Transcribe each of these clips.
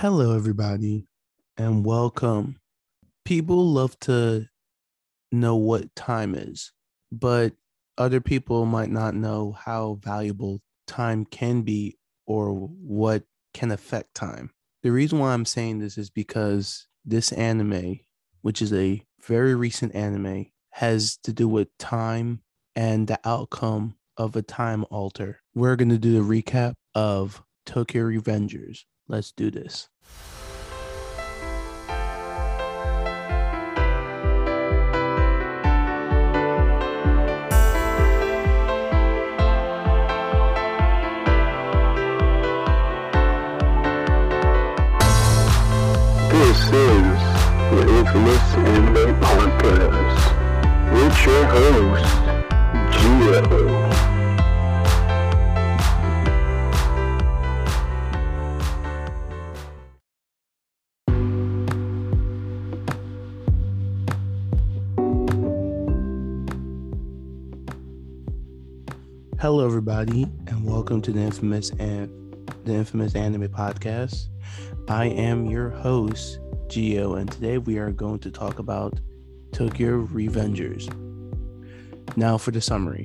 Hello, everybody, and welcome. People love to know what time is, but other people might not know how valuable time can be or what can affect time. The reason why I'm saying this is because this anime, which is a very recent anime, has to do with time and the outcome of a time alter. We're going to do a recap of Tokyo Revengers. Let's do this. This is the Infamous Anime Podcast with your host, Gio. Hello, everybody, and welcome to the Infamous Anime Podcast. I am your host, Gio, and today we are going to talk about Tokyo Revengers. Now for the summary.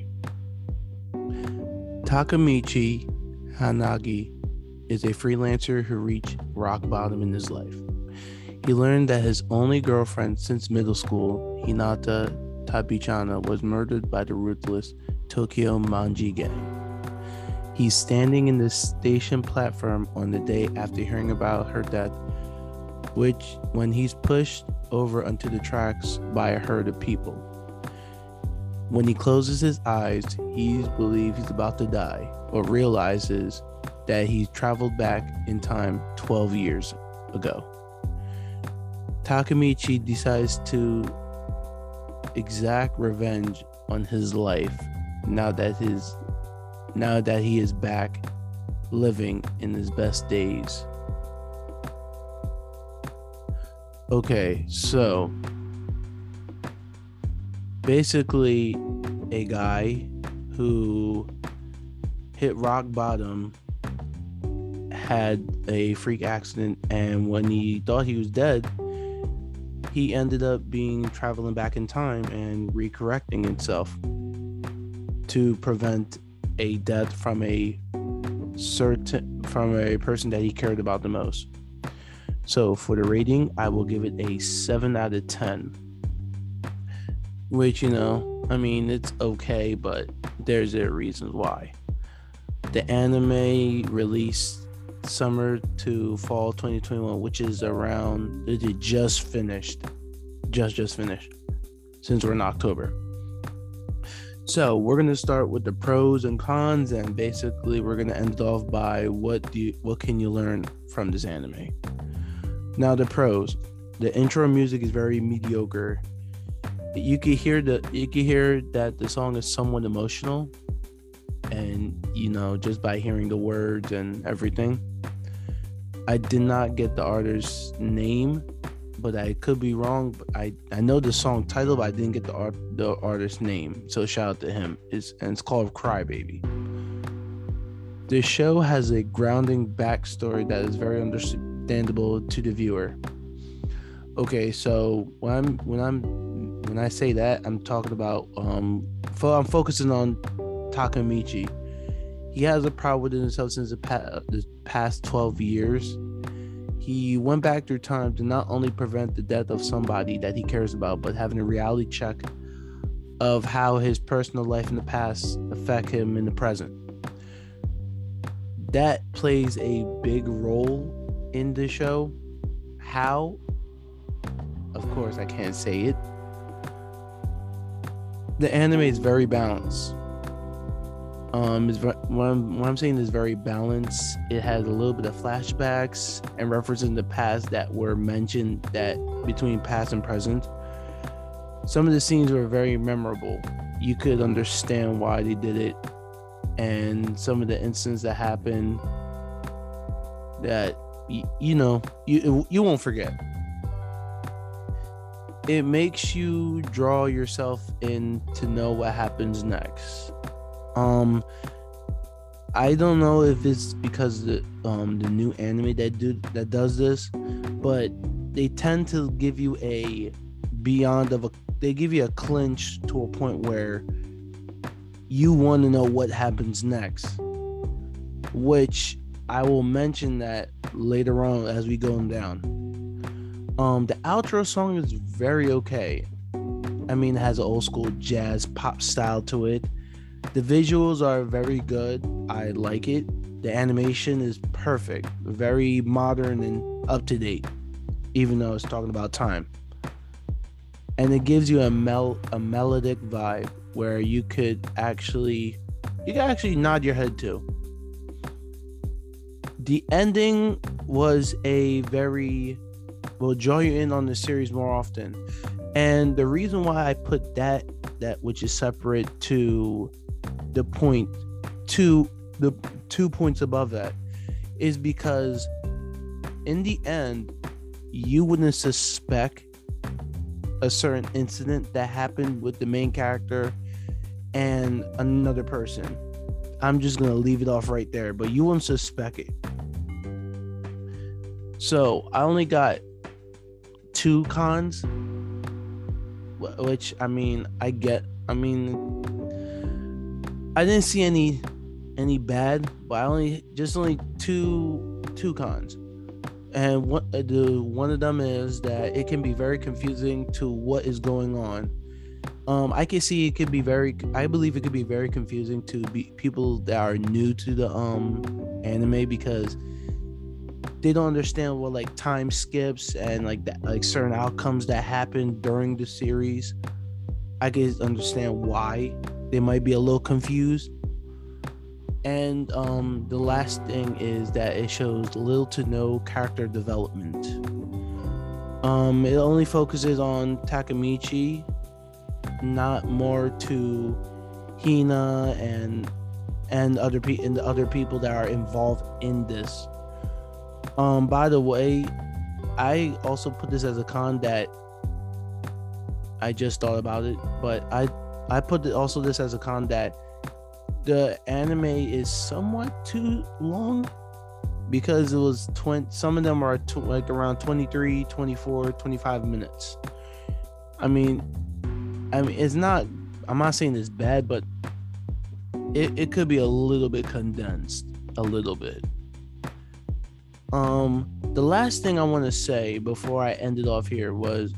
Takamichi Hanagi is a freelancer who reached rock bottom in his life. He learned that his only girlfriend since middle school, Hinata Tabichana, was murdered by the ruthless Tokyo Manji gang. He's standing in the station platform on the day after hearing about her death, when he's pushed over onto the tracks by a herd of people. When he closes his eyes, he believes he's about to die, but realizes that he's traveled back in time 12 years ago. Takamichi decides to exact revenge on his life now that he is back living in his best days. Okay, so basically a guy who hit rock bottom had a freak accident, and when he thought he was dead, he ended up traveling back in time and recorrecting himself to prevent a death from a person that he cared about the most. So for the rating, I will give it a 7 out of 10. Which, it's okay, but there's a reason why. The anime released summer to fall 2021, which is around, it just finished, since we're in October. So we're going to start with the pros and cons, and basically we're going to end it off by what can you learn from this anime. Now, the pros. The intro music is very mediocre. You can hear that the song is somewhat emotional, and just by hearing the words and everything. I did not get the artist's name, but I could be wrong. But I know the song title, but I didn't get the artist's name. So shout out to him. It's called Crybaby. The show has a grounding backstory that is very understandable to the viewer. Okay, so when I say that, I'm talking about I'm focusing on Takamichi. He has a problem within himself since the past 12 years. He went back through time to not only prevent the death of somebody that he cares about, but having a reality check of how his personal life in the past affect him in the present. That plays a big role in the show. How? Of course, I can't say it. The anime is very balanced. What I'm saying is very balanced. It has a little bit of flashbacks and references in the past that were mentioned that between past and present. Some of the scenes were very memorable. You could understand why they did it, and some of the incidents that happened that you won't forget. It makes you draw yourself in to know what happens next. I don't know if it's because the new anime that does this, but they tend to give you they give you a clinch to a point where you want to know what happens next, which I will mention that later on as we go down. The outro song is very okay. I mean, it has an old school jazz pop style to it. The visuals are very good. I like it. The animation is perfect, very modern and up to date, even though it's talking about time. And it gives you a melodic vibe where you can actually nod your head to. The ending was will draw you in on the series more often. And the reason why I put that which is separate to the point to the 2 points above that is because in the end you wouldn't suspect a certain incident that happened with the main character and another person. I'm just gonna leave it off right there, but you wouldn't suspect it. So I only got 2 cons, which I mean I didn't see any bad, but only 2 cons. And one of them is that it can be very confusing to what is going on. I can see I believe it could be very confusing to people that are new to the anime, because they don't understand what like time skips and like that, like certain outcomes that happen during the series. I can understand why they might be a little confused. And the last thing is that it shows little to no character development. It only focuses on Takemichi, not more to Hina and the other people that are involved in this. By the way, I also put this as a con that I just thought about it, but I put this as a con that the anime is somewhat too long, because it was some of them are like around 23, 24, 25 minutes. I mean it's not, I'm not saying it's bad, but it could be a little bit condensed, a little bit. The last thing I want to say before I end it off here was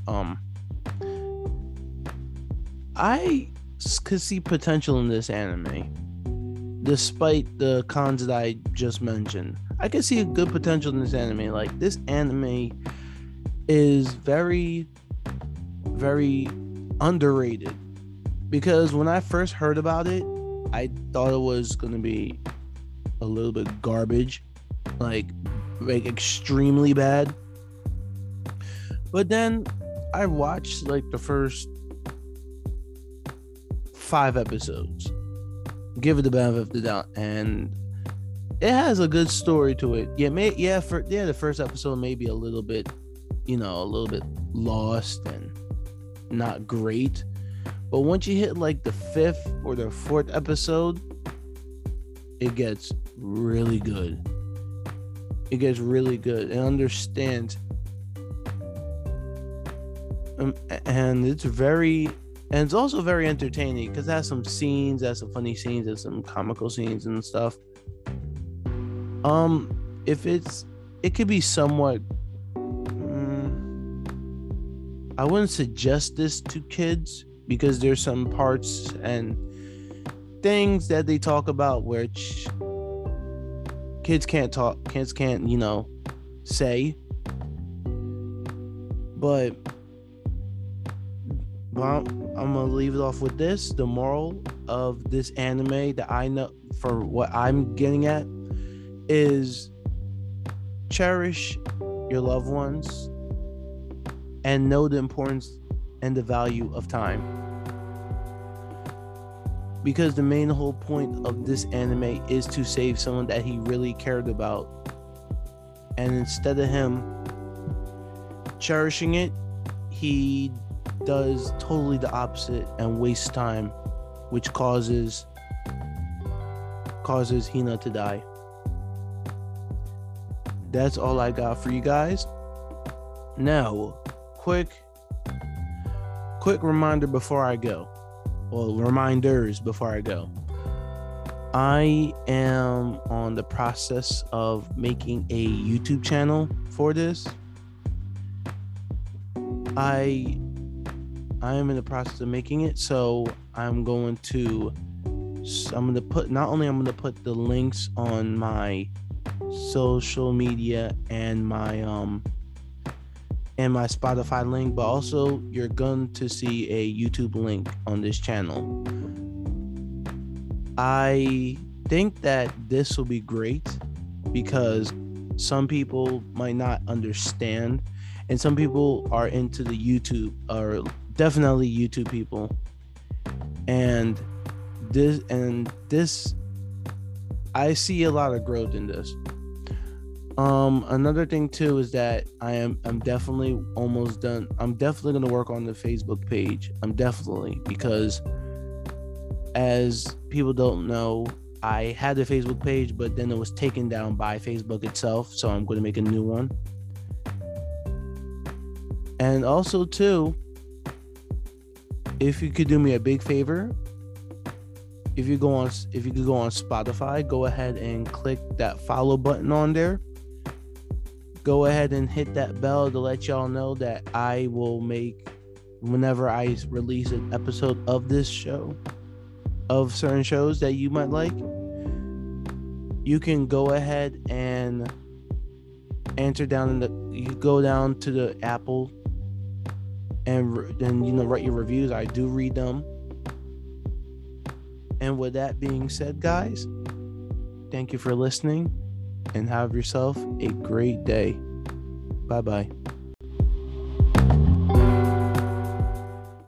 I could see potential in this anime. Despite the cons that I just mentioned, I could see a good potential in this anime. Like, this anime is very, very underrated, because when I first heard about it, I thought it was going to be a little bit garbage, like extremely bad. But then I watched like the first 5 episodes, give it the benefit of the doubt, and it has a good story to it. The first episode may be a little bit lost and not great, but once you hit like the 5th or the 4th episode, it gets really good. It gets really good and understands, and it's also very entertaining, because it has some scenes, some funny scenes, and some comical scenes and stuff. It could be somewhat. I wouldn't suggest this to kids, because there's some parts and things that they talk about which kids can't say. But I'm gonna leave it off with this. The moral of this anime that I know, for what I'm getting at, is cherish your loved ones and know the importance and the value of time. Because the main whole point of this anime is to save someone that he really cared about. And instead of him cherishing it, he does totally the opposite and wastes time, which causes causes Hina to die. That's all I got for you guys. Now, quick reminder before I go. Well, reminders before I go. I am on the process of making a YouTube channel for this. I am in the process of making it, so I'm going to put the links on my social media and my Spotify link, but also you're going to see a YouTube link on this channel. I think that this will be great because some people might not understand, and some people are into the YouTube, or definitely YouTube people, and this I see a lot of growth in this. Another thing too is that I'm definitely almost done. I'm definitely going to work on the Facebook page. Because as people don't know, I had a Facebook page, but then it was taken down by Facebook itself. So I'm going to make a new one. And also too, if you could do me a big favor, if you could go on Spotify, go ahead and click that follow button on there. Go ahead and hit that bell to let y'all know that I will make, whenever I release an episode of this show, of certain shows that you might like, you can go ahead and you go down to the Apple and write your reviews. I do read them. And with that being said, guys, thank you for listening and have yourself a great day. Bye-bye.